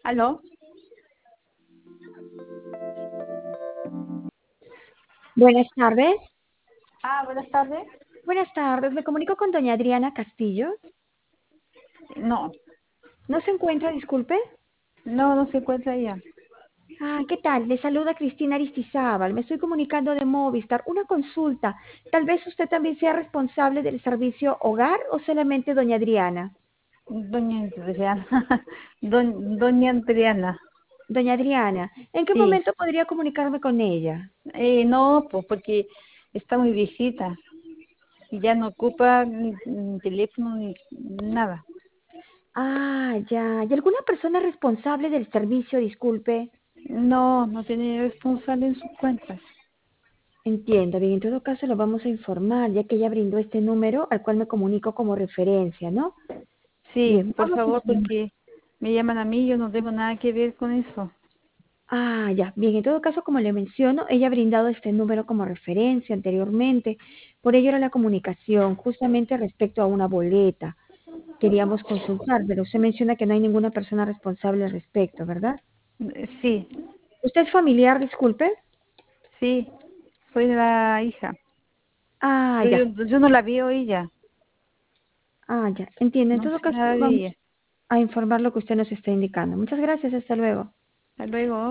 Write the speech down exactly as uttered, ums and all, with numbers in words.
¿Aló? Buenas tardes. Ah, buenas tardes. Buenas tardes. Me comunico con doña Adriana Castillo. No, ¿No se encuentra, disculpe? no, no se encuentra ella. Ah, ¿qué tal? Le saluda Cristina Aristizábal. Me estoy comunicando de Movistar. Una consulta. Tal vez usted también sea responsable del servicio hogar o solamente doña Adriana. Doña Adriana. Don- Doña Adriana. Doña Adriana, ¿en qué Sí. momento podría comunicarme con ella? Eh, no, pues porque está muy viejita y ya no ocupa ni, ni teléfono ni nada. Ah, ya. ¿Y alguna persona responsable del servicio, disculpe? No, no tiene responsable en sus cuentas. Entiendo, bien, en todo caso lo vamos a informar, ya que ella brindó este número al cual me comunico como referencia, ¿no? Sí, Bien, por vamos a favor, informar. porque me llaman a mí, yo no tengo nada que ver con eso. Ah, ya. Bien, en todo caso, como le menciono, ella ha brindado este número como referencia anteriormente. Por ello era la comunicación, justamente respecto a una boleta. Queríamos consultar, pero usted menciona que no hay ninguna persona responsable al respecto, ¿verdad? Eh, Sí, ¿Usted es familiar, disculpe? sí, soy la hija. Ah, Pero ya. yo, yo no la vi hoy ya, Ah, ya. Entiendo. En no todo sé caso, nada de vamos ella. a informar lo que usted nos está indicando. Muchas gracias. Hasta luego. Hasta luego.